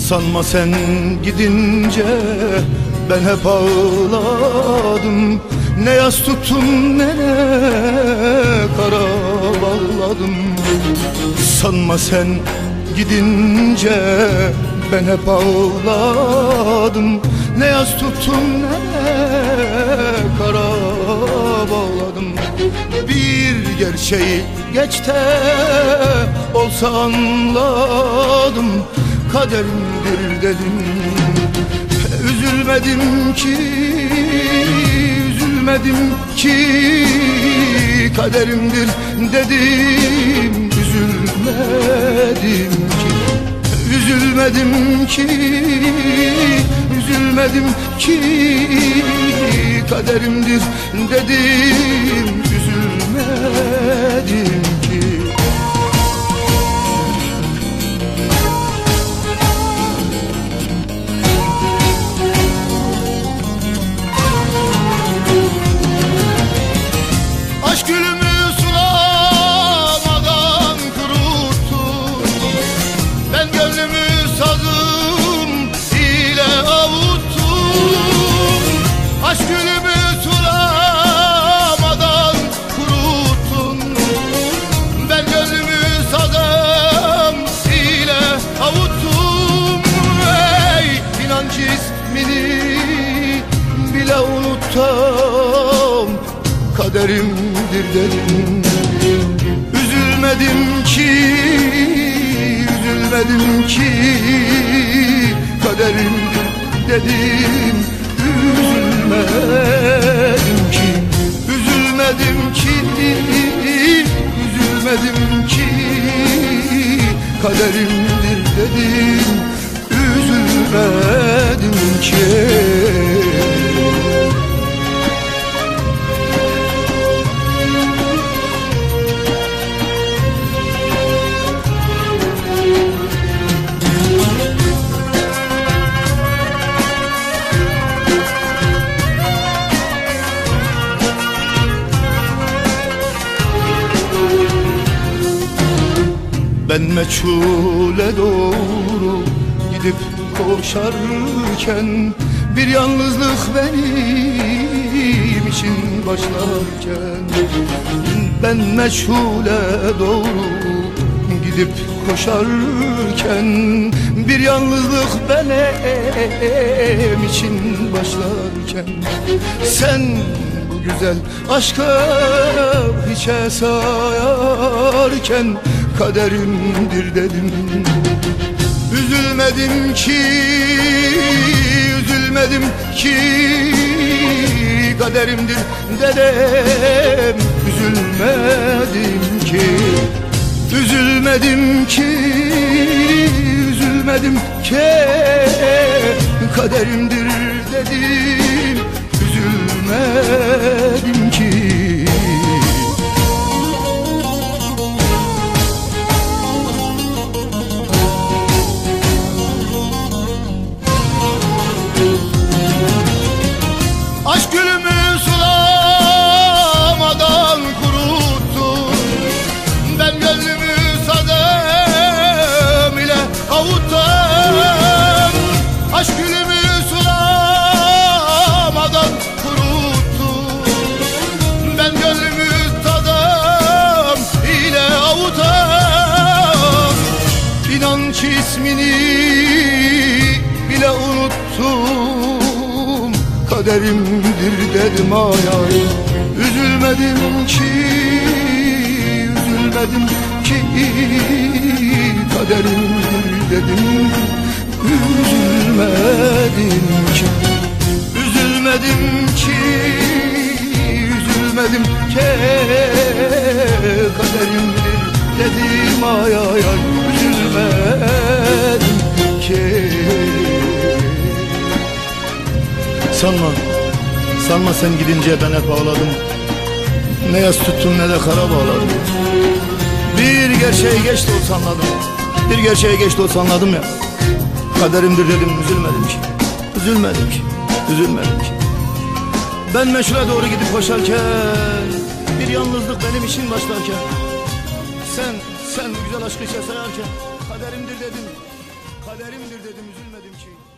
Sanma sen gidince ben hep ağladım. Ne yas tuttum ne kara bağladım. Sanma sen gidince ben hep ağladım. Ne yas tuttum ne kara bağladım. Bir gerçeği geç de olsa anladım. Kaderimdir dedim. Üzülmedim ki, üzülmedim ki, kaderimdir dedim. Üzülmedim ki, üzülmedim ki, üzülmedim ki, kaderimdir dedim. Üzülmedim ki. Aşk gülümü sulamadan kuruttun. Ben gönlümü sazım ile avuttum. Aşk gülümü sulamadan kuruttun. Ben gönlümü sazım ile avuttum. Ey inanç ismini bile unuttum. Kaderimdir dedim. Üzülmedim ki, üzülmedim ki, kaderimdir dedim. Üzülmedim ki, üzülmedim ki, üzülmedim ki, kaderimdir dedim. Üzülmedim ki. Ben meçhule doğru gidip koşarken, bir yalnızlık benim için başlarken. Ben meçhule doğru gidip koşarken, bir yalnızlık benim için başlarken. Sen bu güzel aşkı hiçe sayarken, kaderimdir dedim. Üzülmedim ki, üzülmedim ki, kaderimdir dedim. Üzülmedim ki, üzülmedim ki, üzülmedim ki, kaderimdir dedim. Üzülmedim ki. Aşk gülümü sulamadan kuruttun. Ben gönlümü sadım ile avuttum. Aşk gülümü sulamadan kuruttun. Ben gönlümü sadım ile avuttum. İnanç ismini bile unuttum. Kaderimdir dedim ay ay. Üzülmedim ki, üzülmedim ki, kaderimdir dedim. Üzülmedim ki, üzülmedim ki, üzülmedim ki, kaderimdir dedim ay ay ay. Üzülmedim ki. Sanma, sanma sen gidince ben hep ağladım. Ne yas tuttum ne de kara bağladım. Bir gerçeği geç de olsa anladım. Bir gerçeği geç de olsa anladım ya. Kaderimdir dedim, üzülmedim ki, üzülmedim ki, üzülmedim ki. Ben meşhule doğru gidip koşarken, bir yalnızlık benim için başlarken, sen güzel aşkı içe sayarken, kaderimdir dedim. kaderimdir dedim, üzülmedim ki.